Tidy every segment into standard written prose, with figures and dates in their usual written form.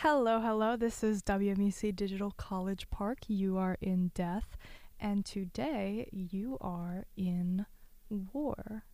Hello, hello. This is WMUC Digital College Park. You are in death, and today you are in war.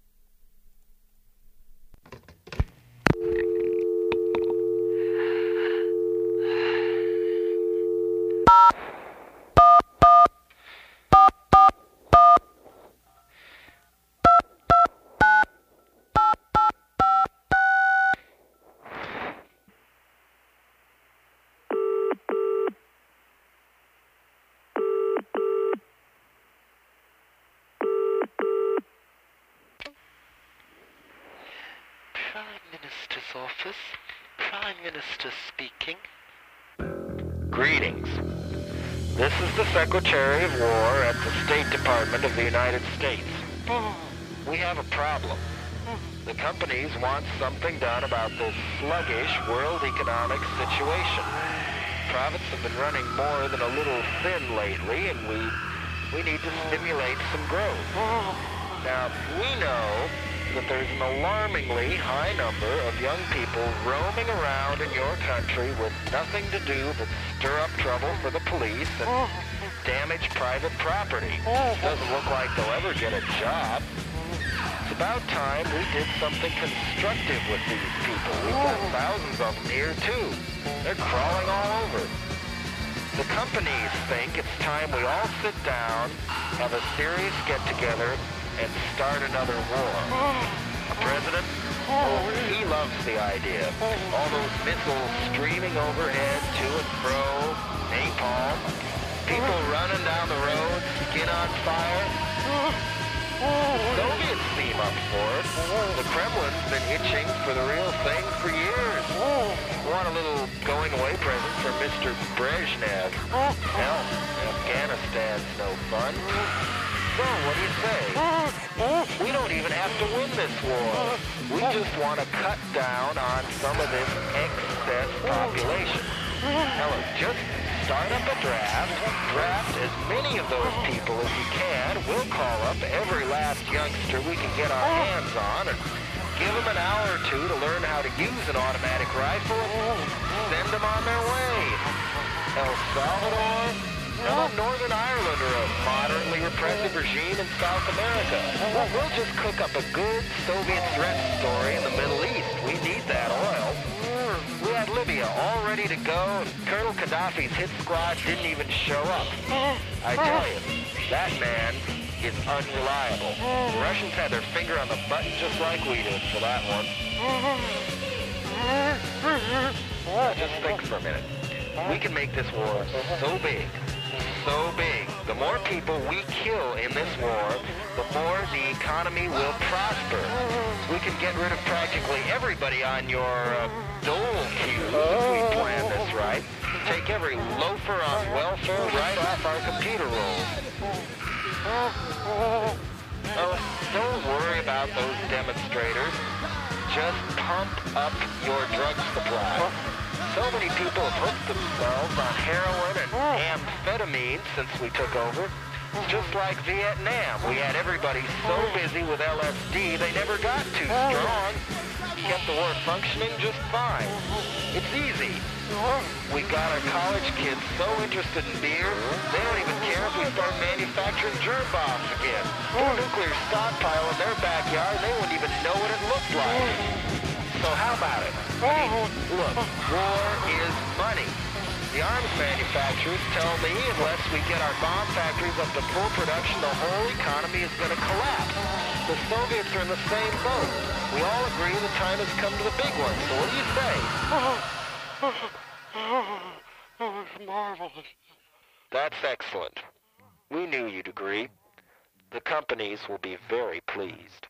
Prime Minister's office. Prime Minister speaking. Greetings. This is the Secretary of War at the State Department of the United States. We have a problem. The companies want something done about this sluggish world economic situation. Profits have been running more than a little thin lately, and we need to stimulate some growth. Now, we know that there's an alarmingly high number of young people roaming around in your country with nothing to do but stir up trouble for the police and damage private property. Doesn't look like they'll ever get a job. It's about time we did something constructive with these people. We've got thousands of them here, too. They're crawling all over. The companies think it's time we all sit down, have a serious get-together, and start another war. The president, he loves the idea. All those missiles streaming overhead, to and fro, napalm, people running down the road, skin on fire. The Soviets seem up for it. The Kremlin's been itching for the real thing for years. Want a little going-away present from Mr. Brezhnev. Hell, Afghanistan's no fun. So, what do you say? We don't even have to win this war. We just want to cut down on some of this excess population. Now, look, just start up a draft as many of those people as you can. We'll call up every last youngster we can get our hands on and give them an hour or two to learn how to use an automatic rifle and send them on their way. El Salvador, Northern Ireland, or a moderately repressive regime in South America. We'll just cook up a good Soviet threat story in the Middle East. We need that oil. We had Libya all ready to go, and Colonel Gaddafi's hit squad didn't even show up. I tell you, that man is unreliable. The Russians had their finger on the button just like we did for that one. Just think for a minute. We can make this war so big. So big. The more people we kill in this war, the more the economy will prosper. We can get rid of practically everybody on your dole queue if we plan this right. Take every loafer on welfare right off our computer rolls. Oh, don't worry about those demonstrators. Just pump up your drug supply. So many people have hooked themselves on heroin and amphetamine since we took over. Just like Vietnam, we had everybody so busy with LSD they never got too strong. Kept the war functioning just fine. It's easy. We got our college kids so interested in beer, they don't even care if we start manufacturing germ bombs again. Put a nuclear stockpile in their backyard, they wouldn't even know what it looked like. So how about it? Look, war is money. The arms manufacturers tell me unless we get our bomb factories up to full production, the whole economy is going to collapse. The Soviets are in the same boat. We all agree the time has come to the big one. So what do you say? It's marvelous. That's excellent. We knew you'd agree. The companies will be very pleased.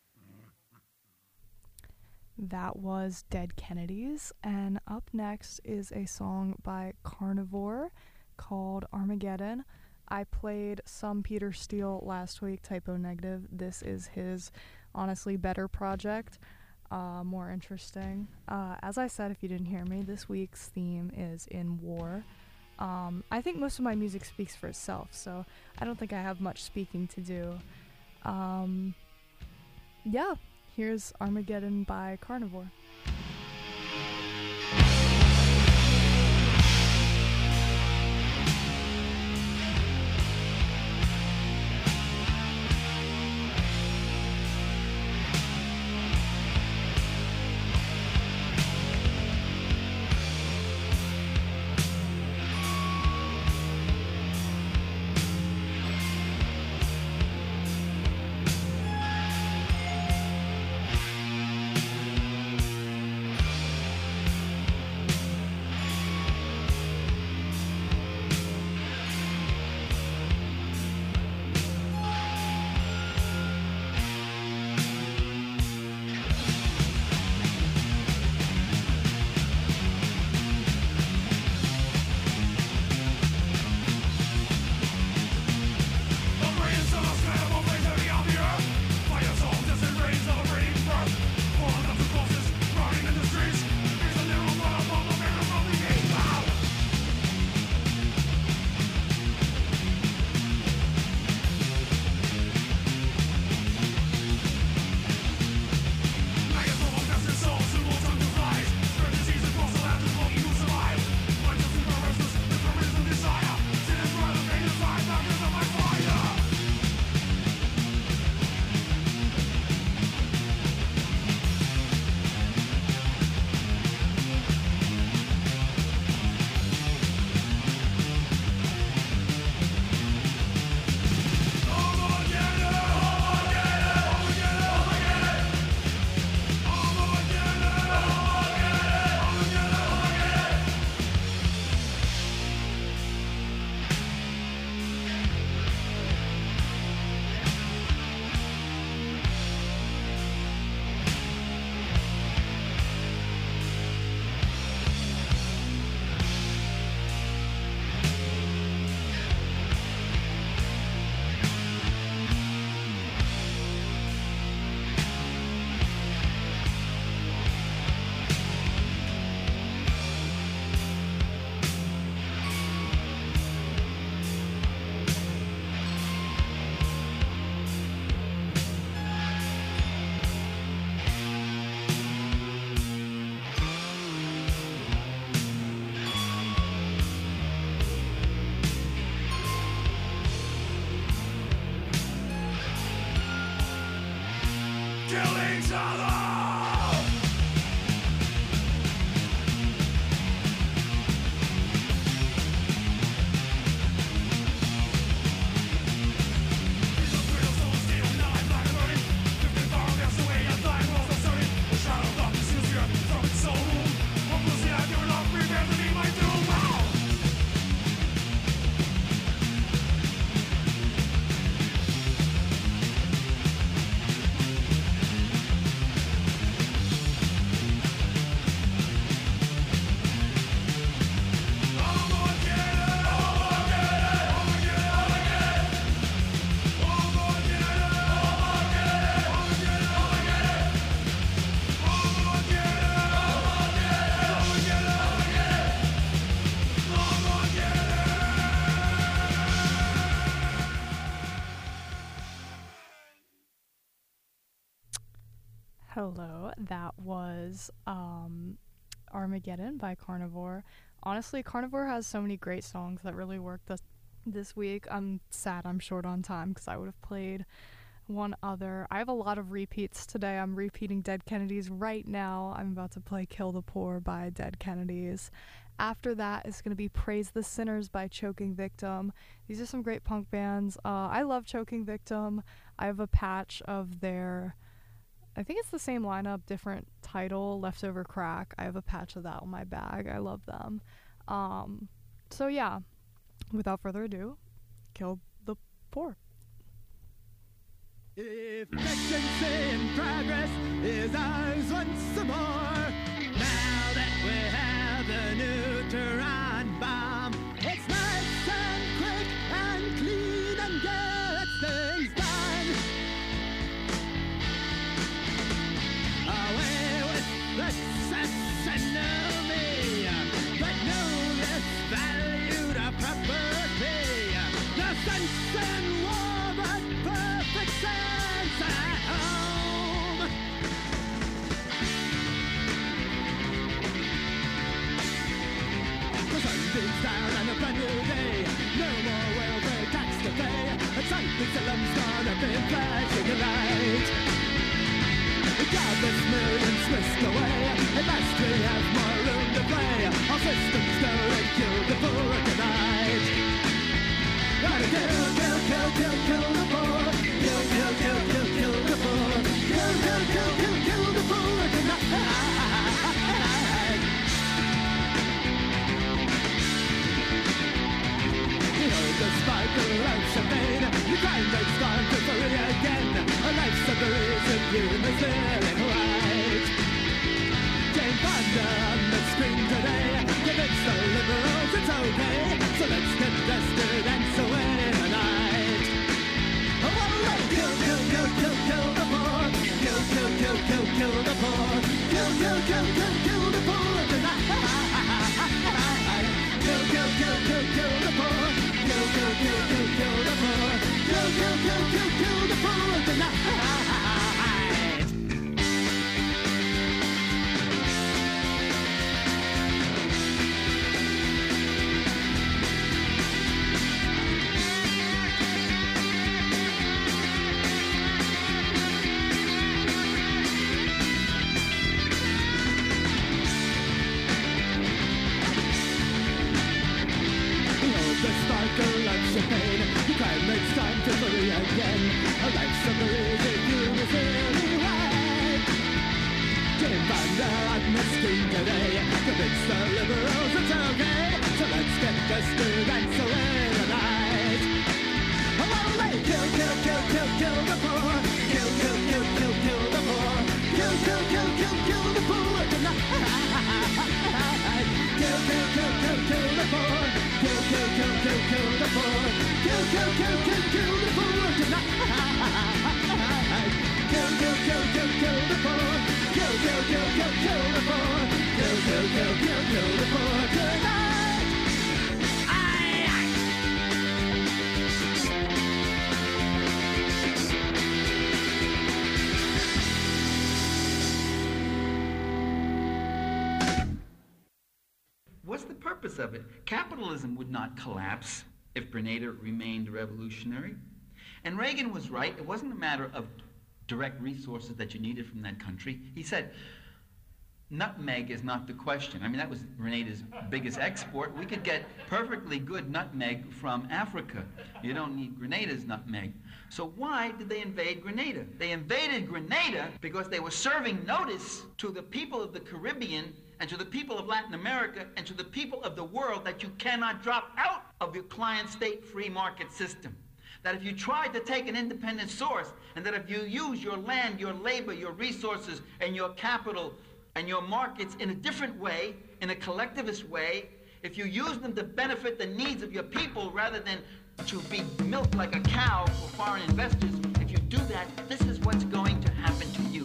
That was Dead Kennedys, and up next is a song by Carnivore called Armageddon. I played some Peter Steele last week, Typo Negative. This is his, honestly, better project, more interesting. As I said, if you didn't hear me, this week's theme is in war. I think most of my music speaks for itself, so I don't think I have much speaking to do. Yeah. Here's Armageddon by Carnivore. Hello, that was Armageddon by Carnivore. Honestly, Carnivore has so many great songs that really work this week. I'm sad I'm short on time because I would have played one other. I have a lot of repeats today. I'm repeating Dead Kennedys right now. I'm about to play Kill the Poor by Dead Kennedys. After that is going to be Praise the Sinners by Choking Victim. These are some great punk bands. I love Choking Victim. I have a patch of their... I think it's the same lineup, different title, Leftover Crack. I have a patch of that on my bag. I love them. So yeah, without further ado, Kill the Poor. Efficiency in progress is ours once more. Now that we have the neutron bomb, it's nice and quick and clean and gets things done. Away with the enemy that know this valued a property. The sense in war, but perfect sense at home. The sun beams down and a brand new day. No more welfare tax to pay. And Jerusalem's gonna be flashing a light. Godless millions whisked away. At last we have more room to play. Our systems go and kill the poor tonight. Gotta kill, kill, kill, kill, kill the poor. Kill, kill, kill, kill, kill the poor. Kill, kill, kill, kill, kill the poor tonight. You know the sparkle of champagne. The crime rate's gone to free again. A life's a reason you must live in right. Jane Fonda on the screen today. Convince the liberals it's okay. So let's get vested and so away tonight. Oh, all right. Kill, kill, kill, kill, kill the poor. Kill, kill, kill, kill, kill the poor. Kill, kill, kill, kill, kill the poor tonight. Kill, kill, kill, kill, kill the poor. Kill, kill, kill, kill, kill the poor. Kill, kill, kill, kill, kill the poor tonight. The crime makes time to free again. A life's a breathing universally right. Jane Fonda on the screen today. Convince the liberals it's okay. So let's get vested and so in the night. Oh, all right. Kill, kill, kill, kill, kill the poor. Kill, kill, kill, kill, kill the poor. Kill, kill, kill, kill, kill the poor tonight. Kill, kill, kill, kill, kill the poor. Kill, kill, kill, kill, kill the poor. Kill, kill, kill, kill, kill the poor tonight. Kill, kill, kill, kill, kill the poor. Kill, kill, kill, kill, kill the poor. Kill, kill, kill, kill, kill the poor tonight. Aye, aye. What's the purpose of it? Capitalism would not collapse if Grenada remained revolutionary. And Reagan was right. It wasn't a matter of direct resources that you needed from that country. He said, nutmeg is not the question. I mean, that was Grenada's biggest export. We could get perfectly good nutmeg from Africa. You don't need Grenada's nutmeg. So why did they invade Grenada? They invaded Grenada because they were serving notice to the people of the Caribbean and to the people of Latin America and to the people of the world that you cannot drop out of your client state free market system. That if you try to take an independent source, and that if you use your land, your labor, your resources, and your capital and your markets in a different way, in a collectivist way, if you use them to benefit the needs of your people rather than to be milked like a cow for foreign investors, if you do that, this is what's going to happen to you.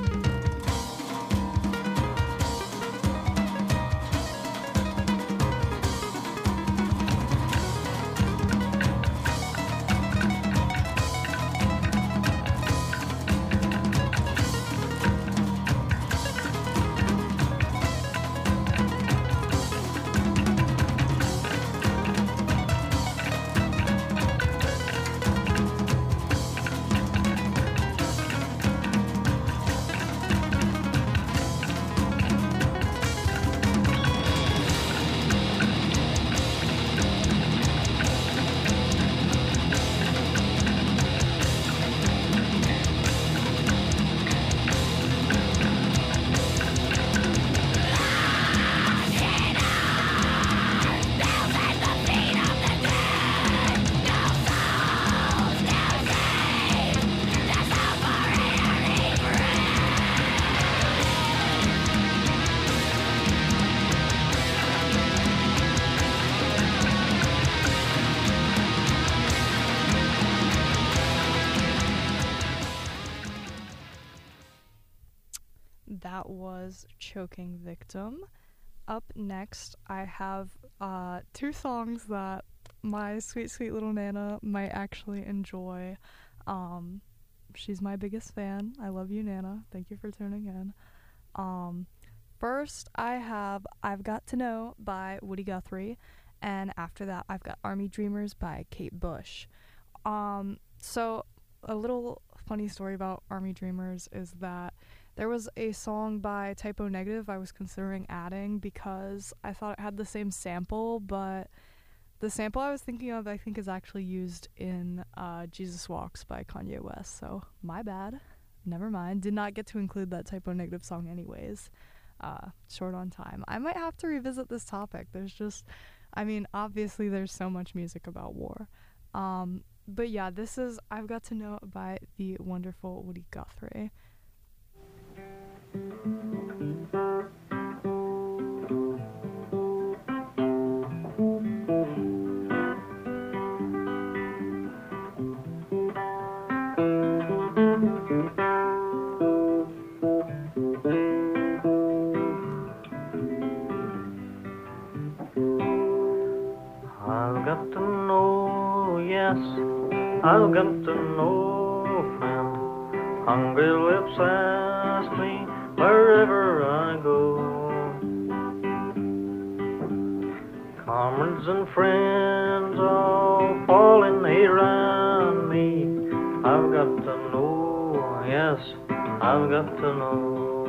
That was Choking Victim. Up next, I have two songs that my sweet, sweet little Nana might actually enjoy. She's my biggest fan. I love you, Nana. Thank you for tuning in. First, I have I've Got to Know by Woody Guthrie, and after that, I've got Army Dreamers by Kate Bush. So, a little funny story about Army Dreamers is that there was a song by Typo Negative I was considering adding because I thought it had the same sample, but the sample I was thinking of I think is actually used in Jesus Walks by Kanye West, so my bad. Never mind. Did not get to include that Typo Negative song anyways. Short on time. I might have to revisit this topic. Obviously there's so much music about war. But yeah, this is I've Got to Know by the wonderful Woody Guthrie. I've got to know, yes, I've got to know, friend. Hungry lips ask me wherever I go. Comrades and friends all falling around me. I've got to know, yes, I've got to know.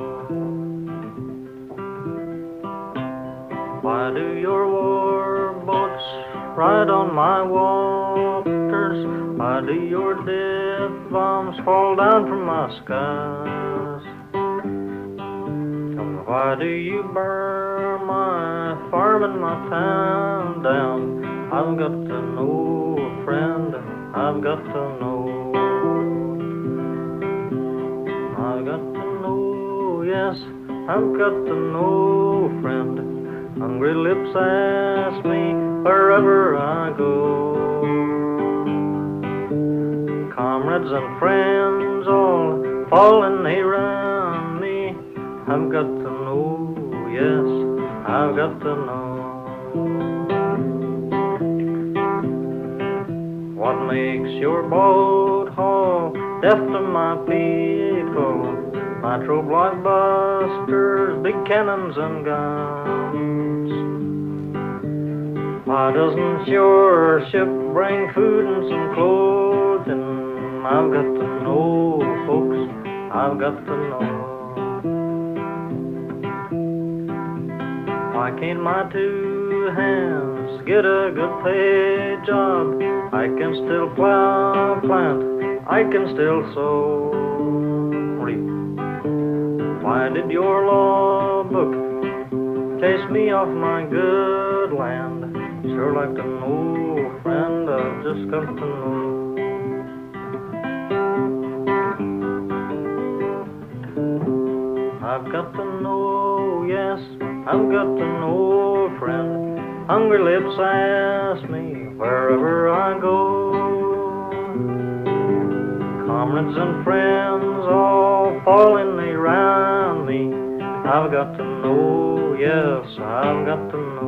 Why do your war boats ride on my waters? Why do your death bombs fall down from my skies? Why do you burn my farm and my town down? I've got to know, friend, I've got to know. I've got to know, yes, I've got to know, friend. Hungry lips ask me wherever I go. Comrades and friends all falling around me. I've got to know, yes, I've got to know. What makes your boat haul death to my people? Nitro blockbusters, big cannons and guns. Why doesn't your ship bring food and some clothing? I've got to know, folks, I've got to know. Why can't my two hands get a good paid job? I can still plow, plant, I can still sow, reap. Why did your law book chase me off my good land? Sure like to know, friend, I've just got to know. I've got to know, yes, I've got to know, friend. Hungry lips ask me wherever I go. Comrades and friends all falling around me. I've got to know, yes, I've got to know.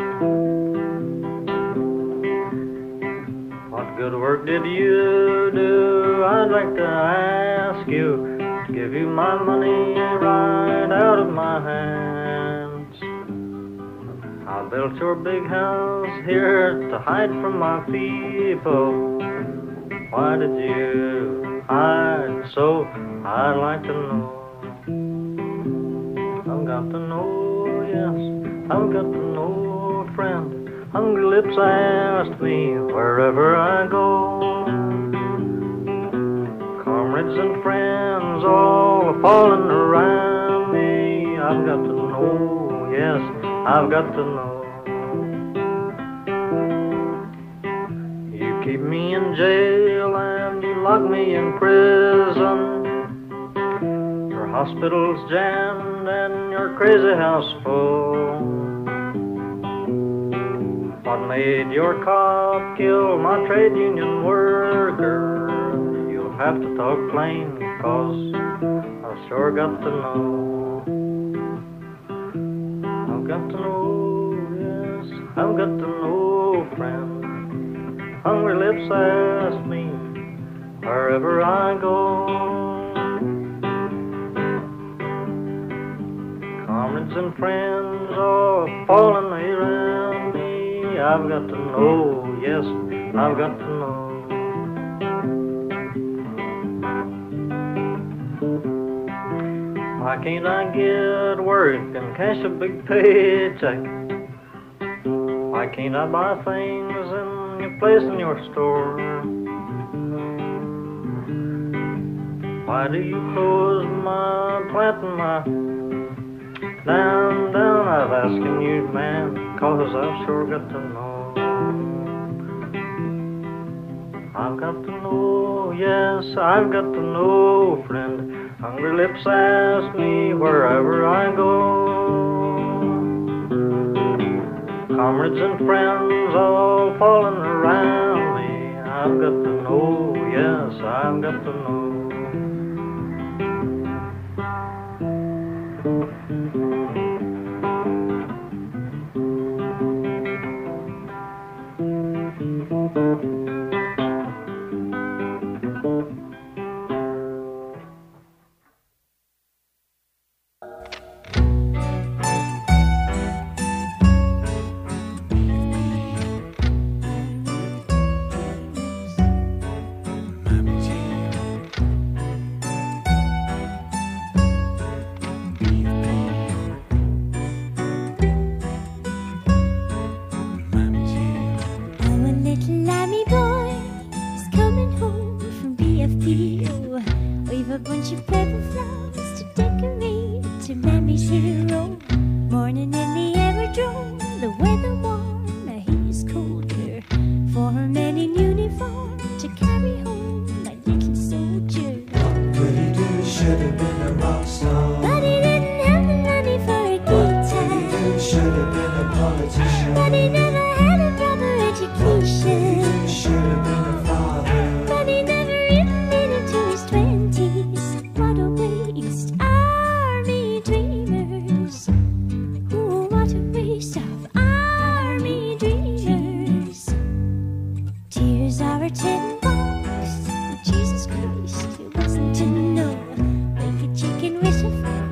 What good work did you do? I'd like to ask you. Give you my money right out of my hands. I built your big house here to hide from my people. Why did you hide so? I'd like to know. I've got to know, yes, I've got to know, friend. Hungry lips asked me wherever I go. Comrades and friends all falling around me. I've got to know, yes, I've got to know. You keep me in jail and you lock me in prison. Your hospital's jammed and your crazy house full. What made your cop kill my trade union worker? Have to talk plain, 'cause I've sure got to know. I've got to know, yes, I've got to know, friend. Hungry lips ask me wherever I go. Comrades and friends all falling around me. I've got to know, yes, I've got to know. Why can't I get work and cash a big paycheck? Why can't I buy things in your place in your store? Why do you close my plant and my down? I'm asking you, man, 'cause I've sure got to know. I've got to know, yes, I've got to know, friend. Hungry lips ask me wherever I go. Comrades and friends all falling around me. I've got to know, yes, I've got to know.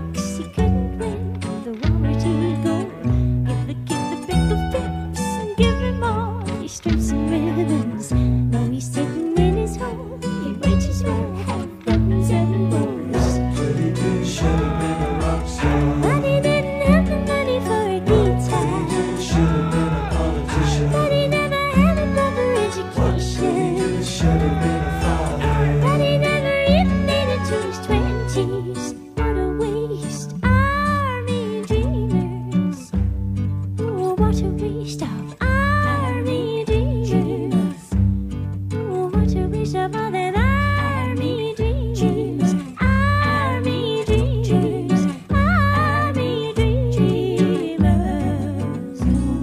Give what a waste of army dreams. Oh, what a waste of all them army dreams. Army dreams. Army dreamers.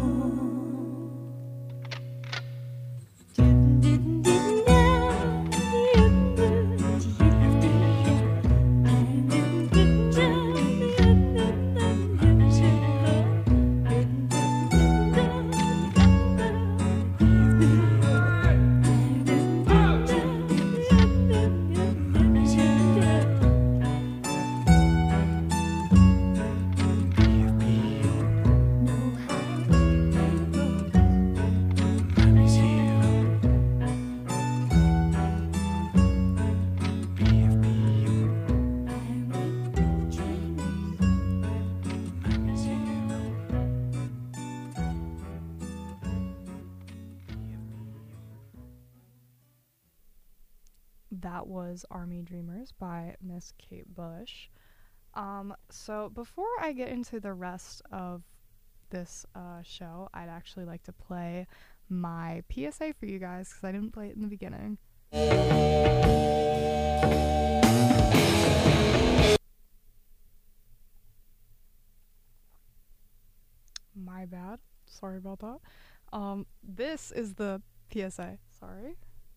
That was Army Dreamers by Miss Kate Bush. So before I get into the rest of this show, I'd actually like to play my PSA for you guys because I didn't play it in the beginning. My bad. Sorry about that. This is the PSA. Sorry.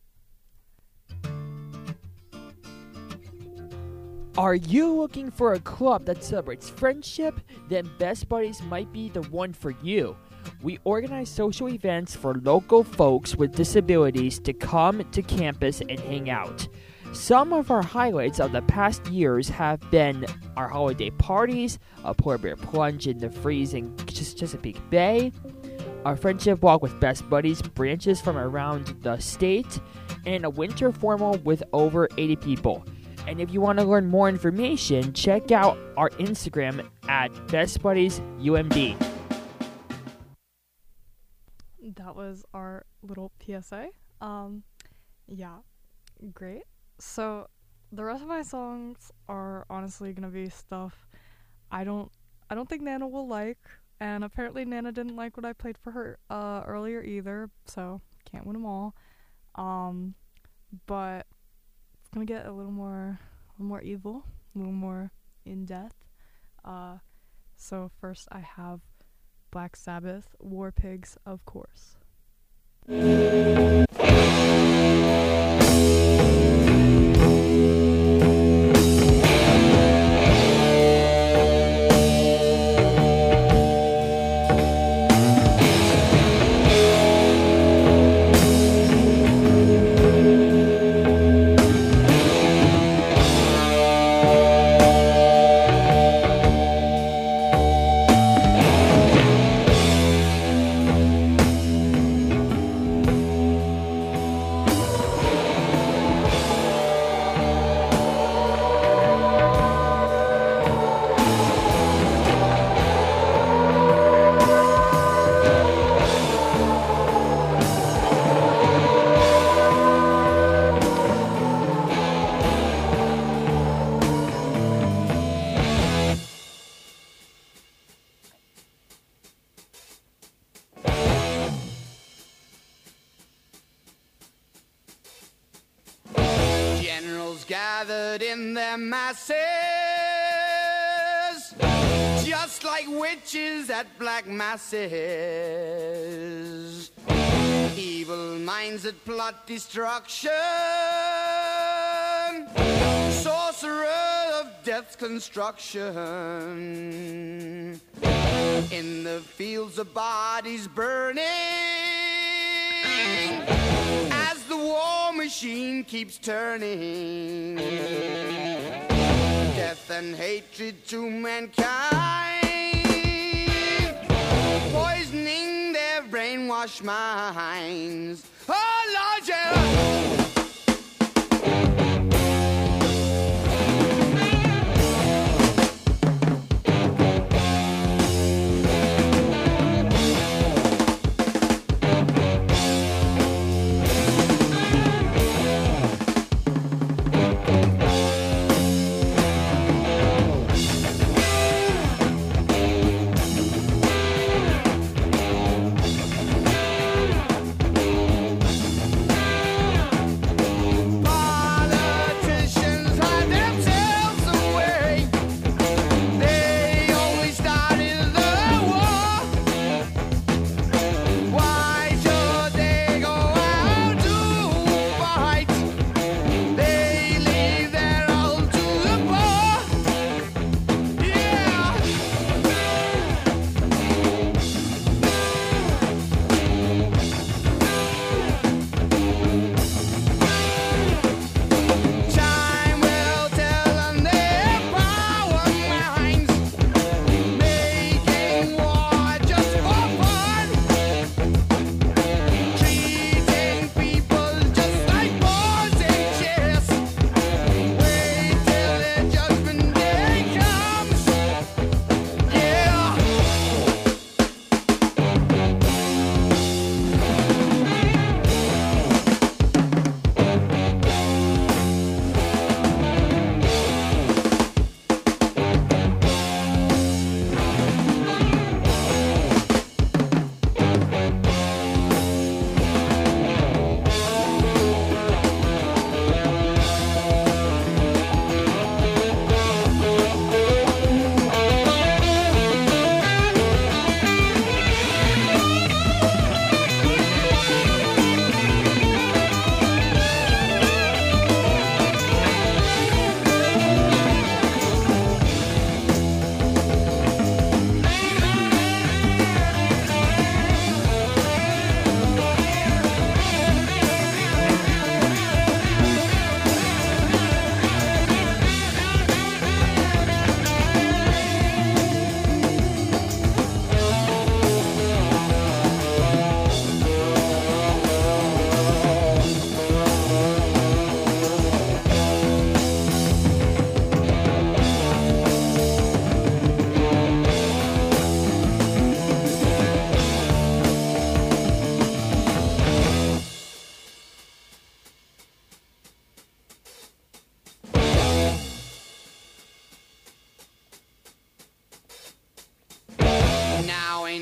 Are you looking for a club that celebrates friendship? Then Best Buddies might be the one for you. We organize social events for local folks with disabilities to come to campus and hang out. Some of our highlights of the past years have been our holiday parties, a polar bear plunge in the freezing Chesapeake Bay, our friendship walk with Best Buddies branches from around the state, and a winter formal with over 80 people. And if you want to learn more information, check out our Instagram at BestBuddiesUMD. That was our little PSA. Yeah, great. So the rest of my songs are honestly gonna be stuff I don't think Nana will like, and apparently Nana didn't like what I played for her earlier either, so can't win them all. But it's gonna get a little more evil, a little more in depth. So first I have Black Sabbath, War Pigs, of course. Gathered in their masses, just like witches at black masses. Evil minds that plot destruction, sorcerer of death's construction. In the fields of bodies burning, as the war machine keeps turning, death and hatred to mankind, poisoning their brainwashed minds. Oh Lord, yeah.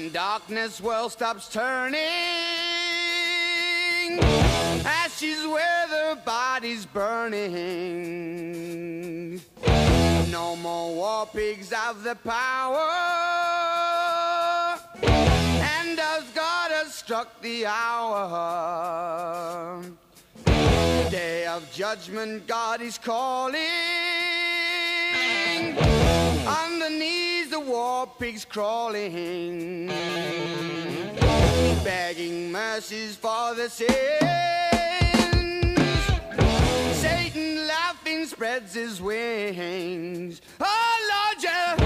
In darkness, world stops turning. Ashes where the body's burning. No more war pigs have the power. And as God has struck the hour, day of judgment, God is calling. On the knees, the war pigs crawling, begging mercies for the sins. Satan laughing spreads his wings. Oh Lord, yeah.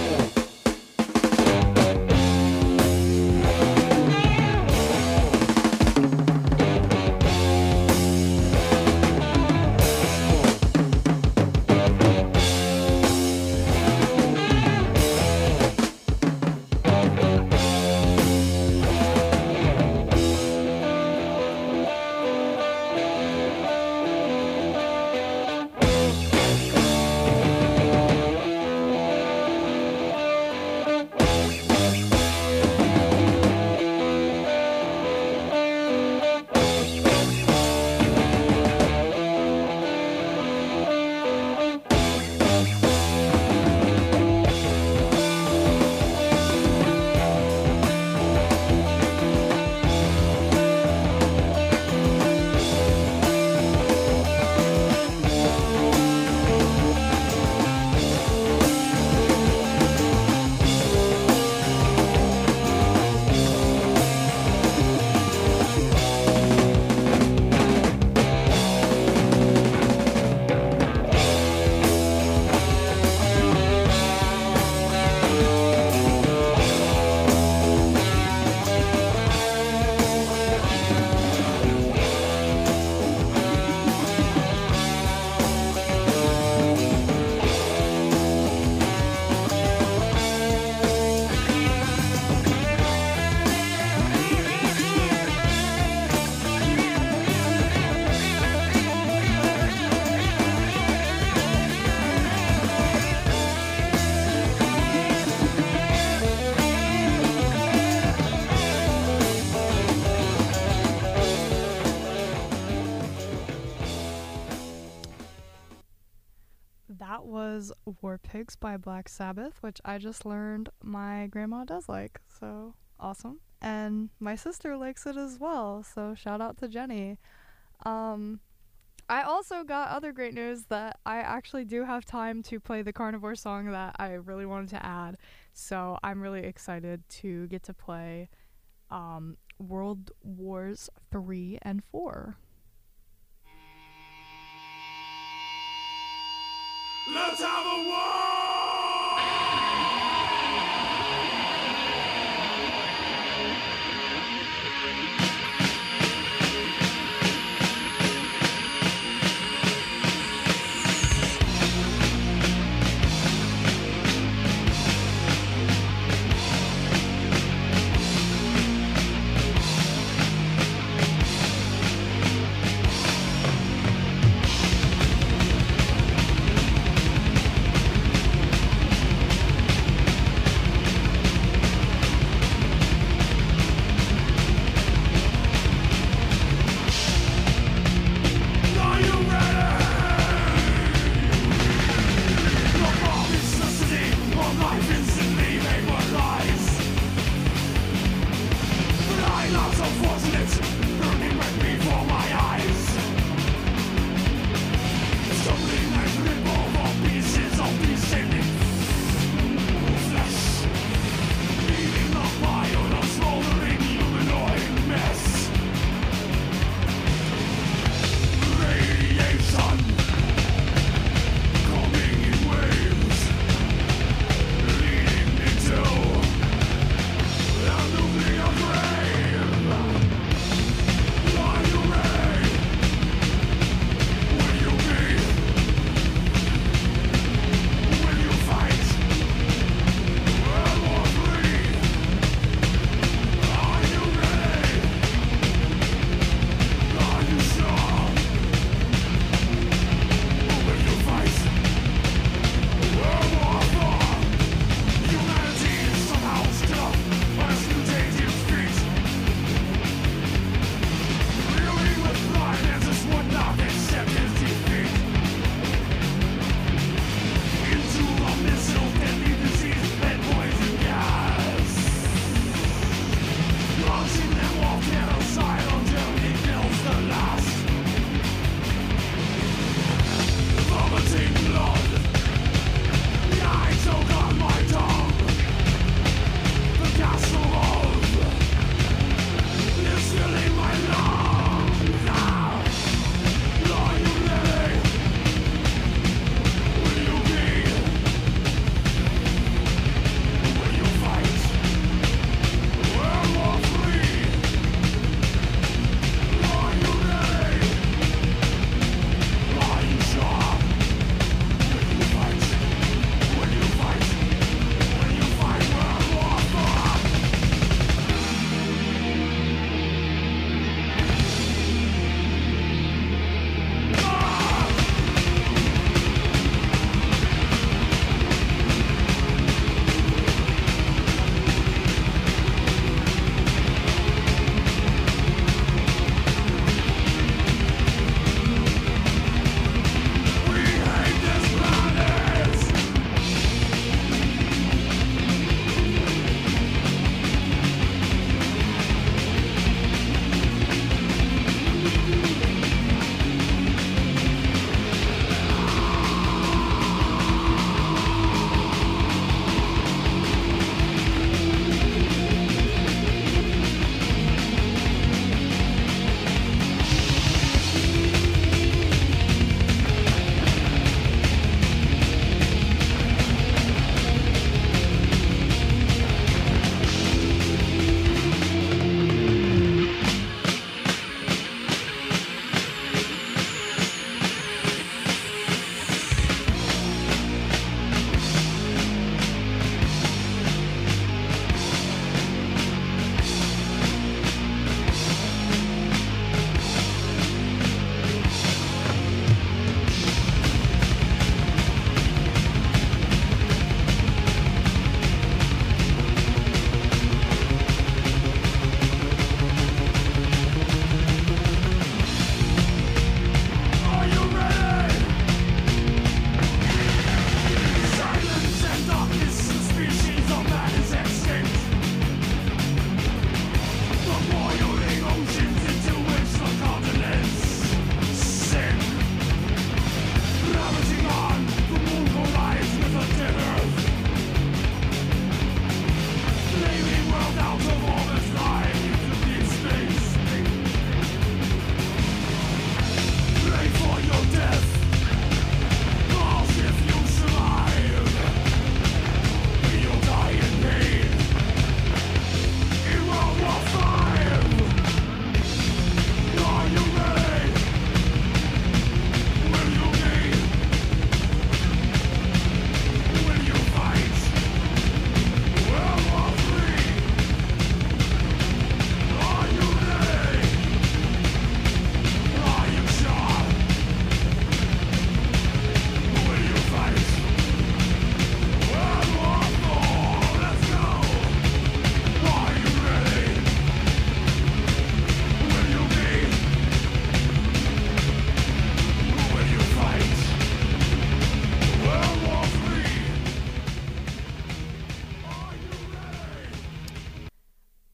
That was War Pigs by Black Sabbath, which I just learned my grandma does like, so awesome. And my sister likes it as well, so shout out to Jenny. I also got other great news that I actually do have time to play the Carnivore song that I really wanted to add, so I'm really excited to get to play World Wars 3 and 4. Let's have a war!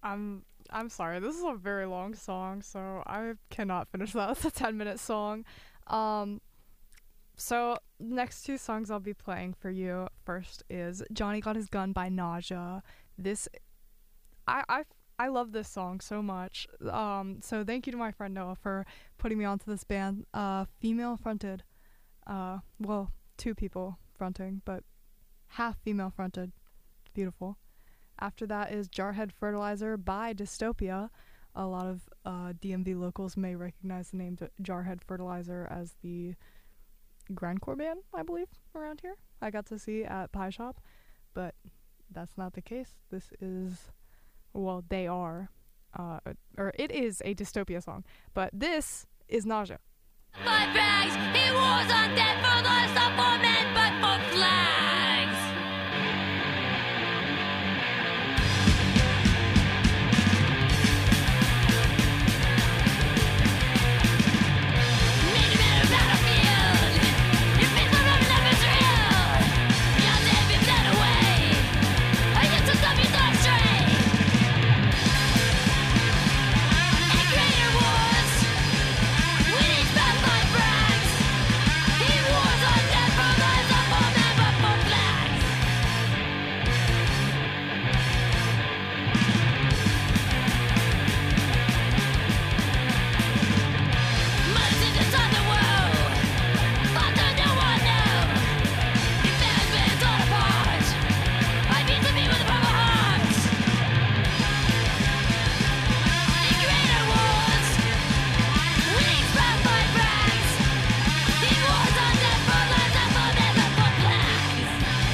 I'm sorry. This is a very long song, so I cannot finish that. It's a 10-minute song. So next two songs I'll be playing for you. First is Johnny Got His Gun by Nausea. This I love this song so much. So thank you to my friend Noah for putting me onto this band. Female fronted. Well, two people fronting, but half female fronted. Beautiful. After that is Jarhead Fertilizer by Dystopia. A lot of DMV locals may recognize the name Jarhead Fertilizer as the grindcore band, I believe, around here. I got to see at Pie Shop, but that's not the case. This is, well, they are, or it is a Dystopia song, but this is Nausea. My bags, he was undead for the supplement, but for flags. Meet him at a battlefield. Your face on the left is real. Your name is dead away. I used to stop you so straight. In greater wars, we need spell my brags. He was undead for the supplement, but for flags. Money's in this other world. Thought that no one knew. Your family's been torn apart. I need to be with the purple hearts. In greater wars, we need spell my brags. He was undead for the supplement, but for flags.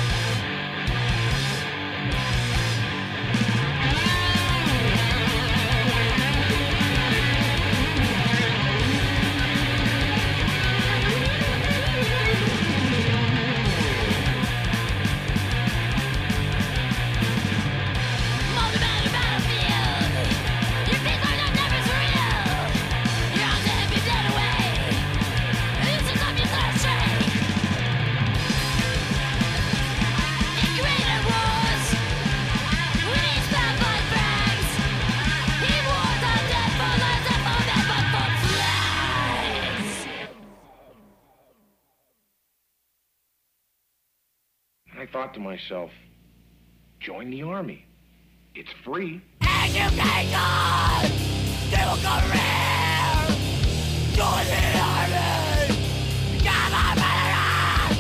Multi-man battlefield. Your face are not never surreal. You're all dead, be dead away. This is up your third straight. In greater wars, we need spell my brags. He was undead for the supplement, but for flags. I thought to myself, join the army. It's free. Education! Civil career! Join the army! Come on, veterans!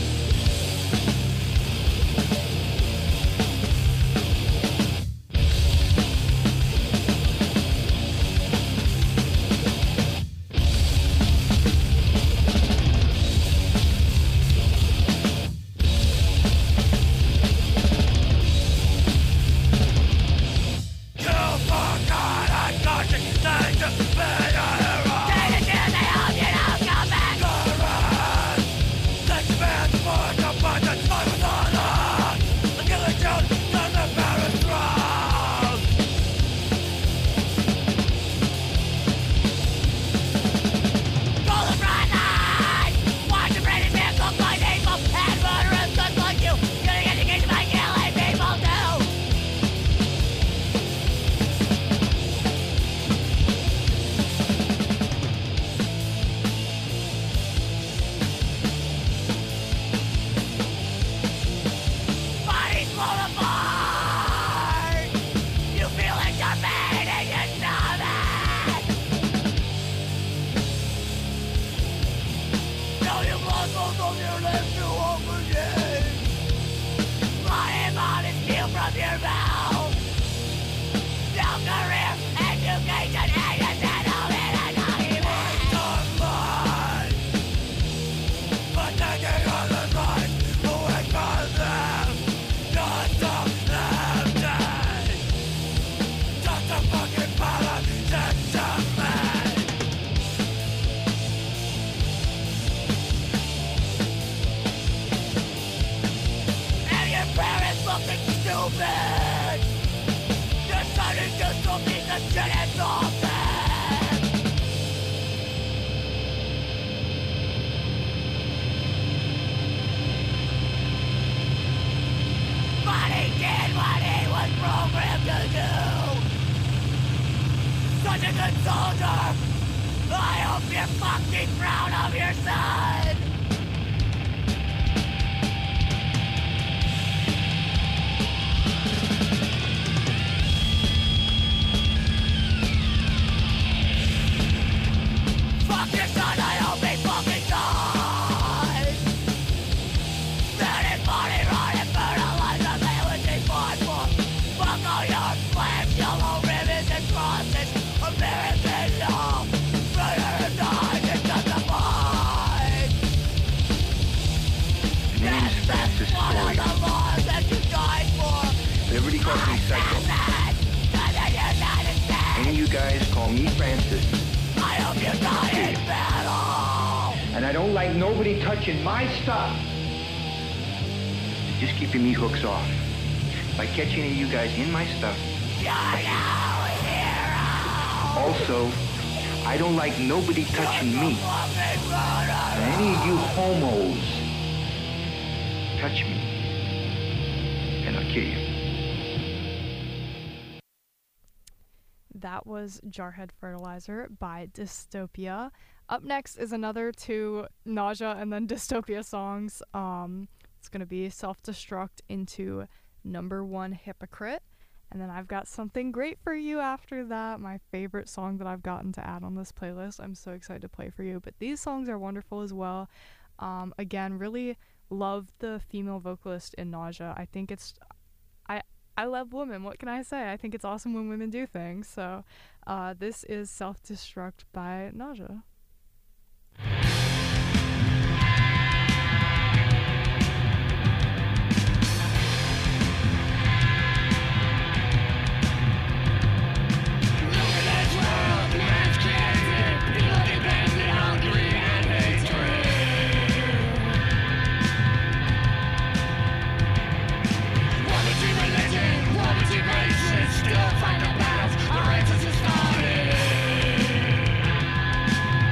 Bodies fall apart! You feel like you're pain in your stomach! Now you've lost most of your lips to overgain. Flying bodies steal from your mouth. No career, education, and a settlement and argument. But taking all the life away from them. Just stop them dead. Just a fucking politician man. And your parents looking stupid. Your son is just a piece of shit and nothing. But he did what he was programmed to do. such a good soldier. I hope you're fucking proud of your son. Fuck your son, I hope he fucking dies. Let his body rot and fertilize the land which he fought for. Fuck all your flags, yellow ribbons and crosses. American law, murder and die to justify. My name's Francis One of the Sawyer. laws that you died for. Everybody calls me Psycho. Any of you guys call me Francis. I hope you die in battle. And I don't like nobody touching my stuff. Just keeping me hooks off. If I catch any of you guys in my stuff. You're no hero. Also, I don't like nobody touching me. And any of you homos touch me, and I'll kill you. That was Jarhead Fertilizer by Dystopia. Up next is another two Nausea and then Dystopia songs. It's going to be Self-Destruct into Number One Hypocrite. And then I've got Something Great for You after that, my favorite song that I've gotten to add on this playlist. I'm so excited to play for you. But these songs are wonderful as well. Again, really love the female vocalist in Nausea. I think it's... I love women. What can I say? I think it's awesome when women do things. So this is Self-Destruct by Nausea. Still find the battles, the races is started.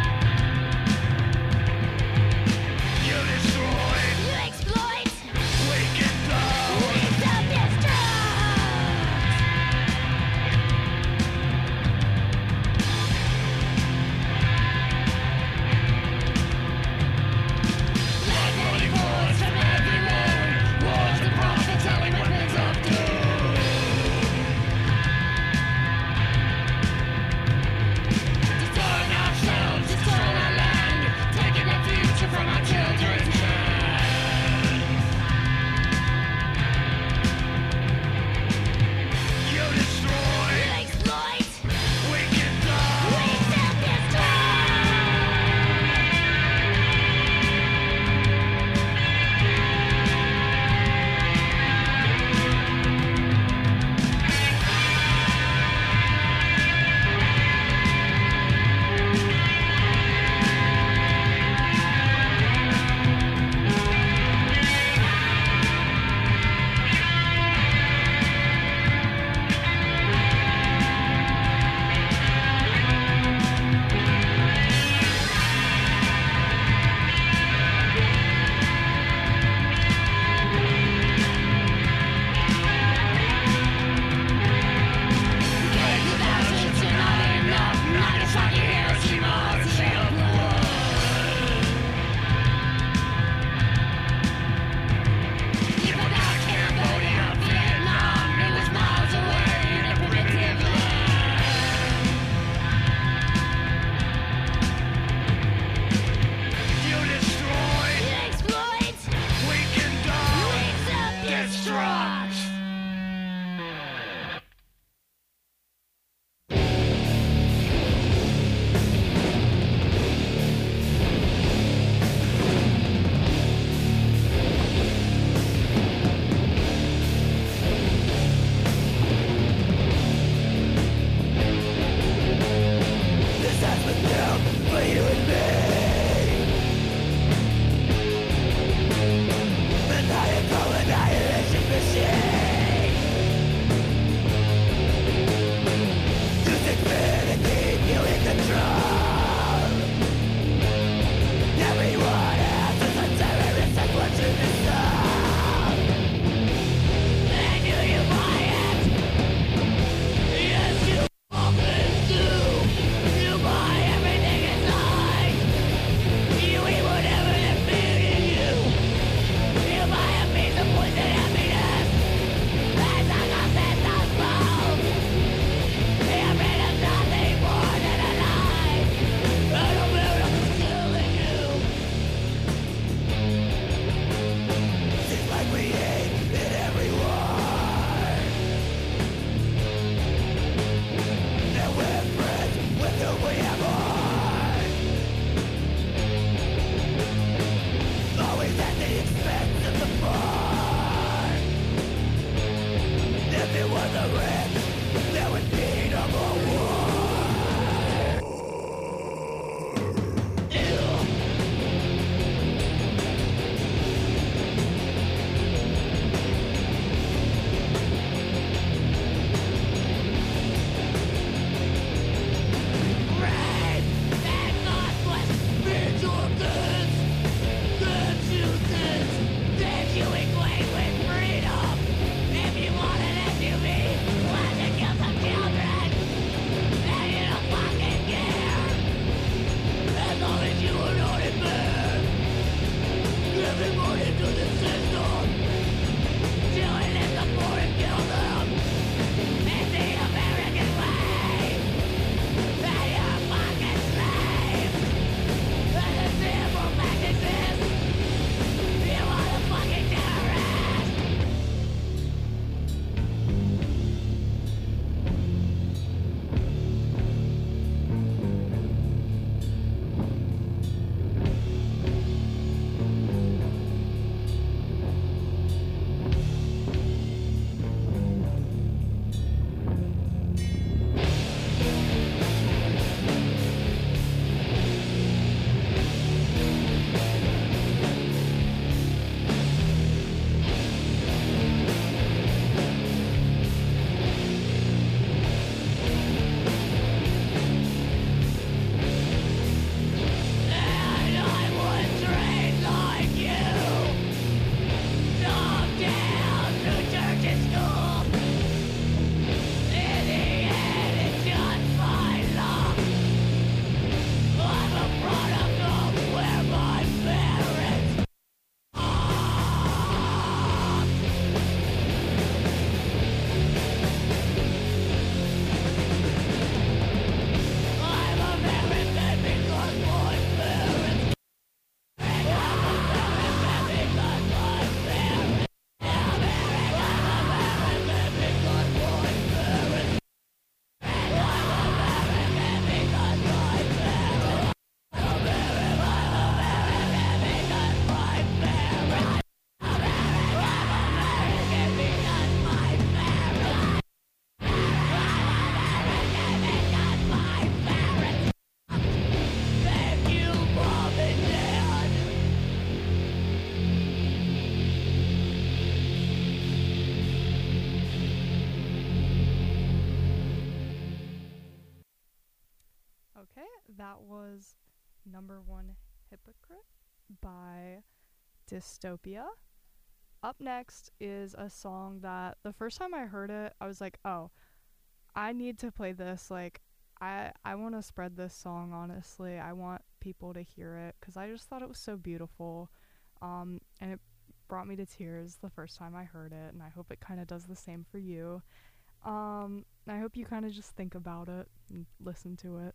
That was Number One Hypocrite by Dystopia. Up next is a song that the first time I heard it, I was like, oh, I need to play this. Like, I want to spread this song, honestly. I want people to hear it because I just thought it was so beautiful. And it brought me to tears the first time I heard it, and I hope it kind of does the same for you. I hope you kind of just think about it and listen to it.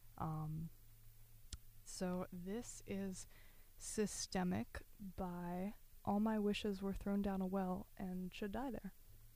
So this is Systemic by All My Wishes Were Thrown Down a Well and Should Die There.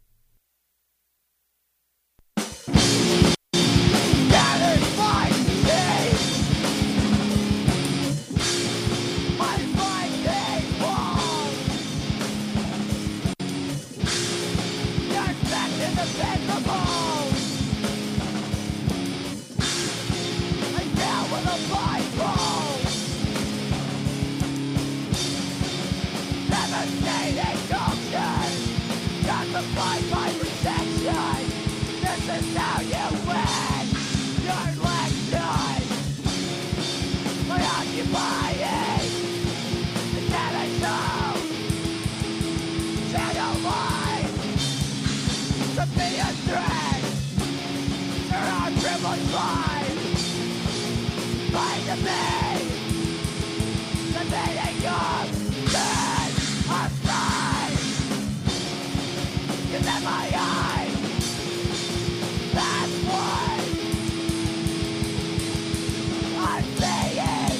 Justified by protection. This is how you win your election by occupying the capital. Channel life to be a threat to our privileged lives. Find the me, the meaning of death, our pride. Cause in my eyes, that's what I'm saying.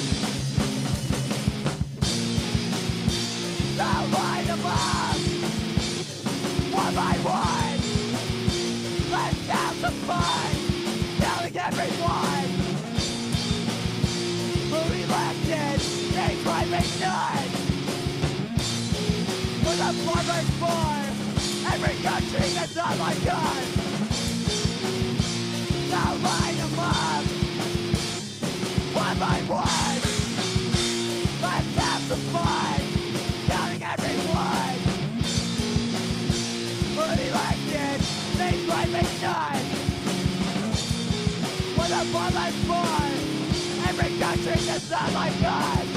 So line them up, one by one. Let's have some fun, telling everyone who elected a private none. With a farmer's for every country that's not like us. Now line them up, one by one. Let's have some fun, counting everyone who elected these private none. With a farmer's for every country that's not like us.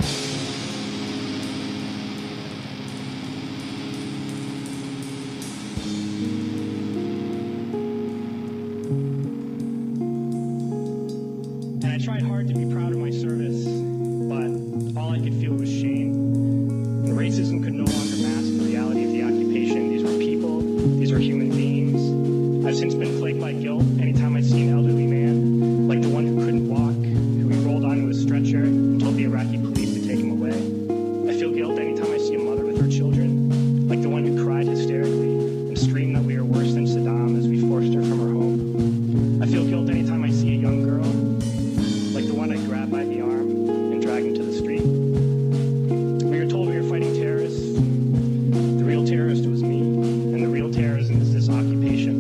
I tried hard to be proud of my service, but all I could feel was shame. And racism could no longer mask the reality of the occupation. These were people, these are human beings. I've since been plagued by guilt anytime I see an elderly man, like the one who couldn't walk, who we rolled onto a stretcher and told the Iraqi police to take him away. I feel guilt anytime I see a mother with her children, like the one who cried hysterically and screamed that we are worse than Saddam as we forced her from her home. I feel guilt anytime I see a young girl, like the one I grabbed by the arm and dragged into the street. We were told we were fighting terrorists. The real terrorist was me, and the real terrorism is this occupation.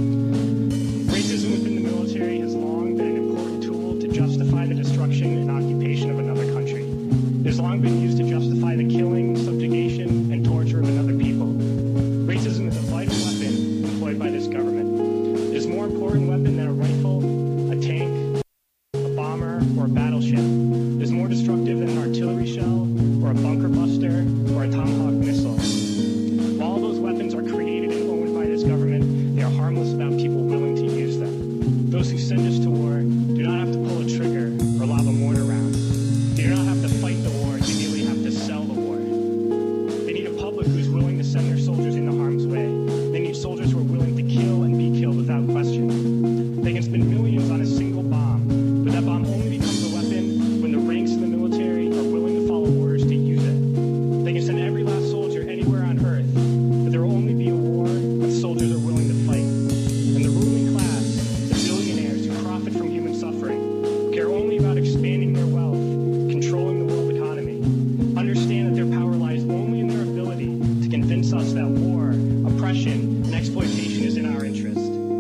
Racism within the military has long been an important tool to justify the destruction and occupation of another country. It has long been used to justify the killing, subjugation, and torture of another people. Racism is a vital weapon employed by this government. It is a more important weapon than a rifle, a tank, or a battleship. It is more destructive than an artillery shell, or a bunker buster, or a Tomahawk missile. While all those weapons are created and owned by this government, they are harmless without people willing to use them. Those who send us to war do not have to pull a trigger or lob a mortar round. They do not have to fight the war, they merely have to sell the war. They need a public who is willing to send their soldiers into harm's way. They need soldiers who are willing to kill and be killed without question. They can spend millions on a single bomb, but that bomb only becomes a weapon when the ranks of the military are willing to follow orders to use it. They can send every last soldier anywhere on Earth, but there will only be a war if soldiers are willing to fight. And the ruling class, the billionaires who profit from human suffering, care only about expanding their wealth, controlling the world economy, understand that their power lies only in their ability to convince us that war, oppression, and exploitation is in our interest.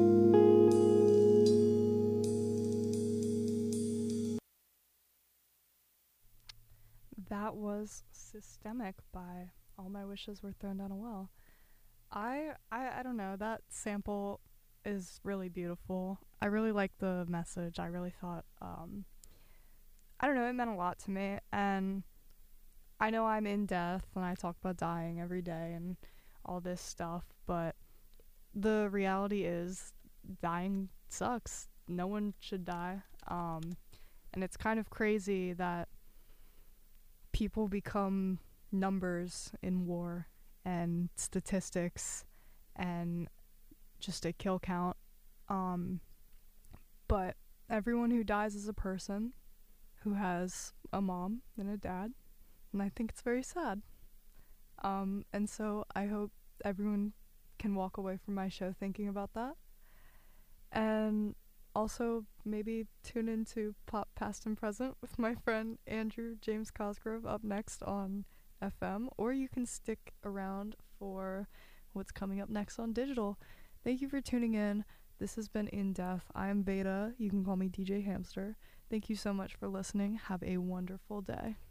That was Systemic by All My Wishes Were Thrown Down a Well. I don't know, that sample is really beautiful. I really like the message. I really thought I don't know, it meant a lot to me. And I know I'm in death and I talk about dying every day and all this stuff, but the reality is dying sucks. No one should die. And it's kind of crazy that people become numbers in war and statistics and just a kill count. But everyone who dies is a person who has a mom and a dad, and I think it's very sad. And so I hope everyone can walk away from my show thinking about that. And also maybe tune into Pop Past and Present with my friend Andrew James Cosgrove up next on FM, or you can stick around for what's coming up next on digital. Thank you for tuning in. This has been In Death. I'm Beta. You can call me DJ Hamster. Thank you so much for listening. Have a wonderful day.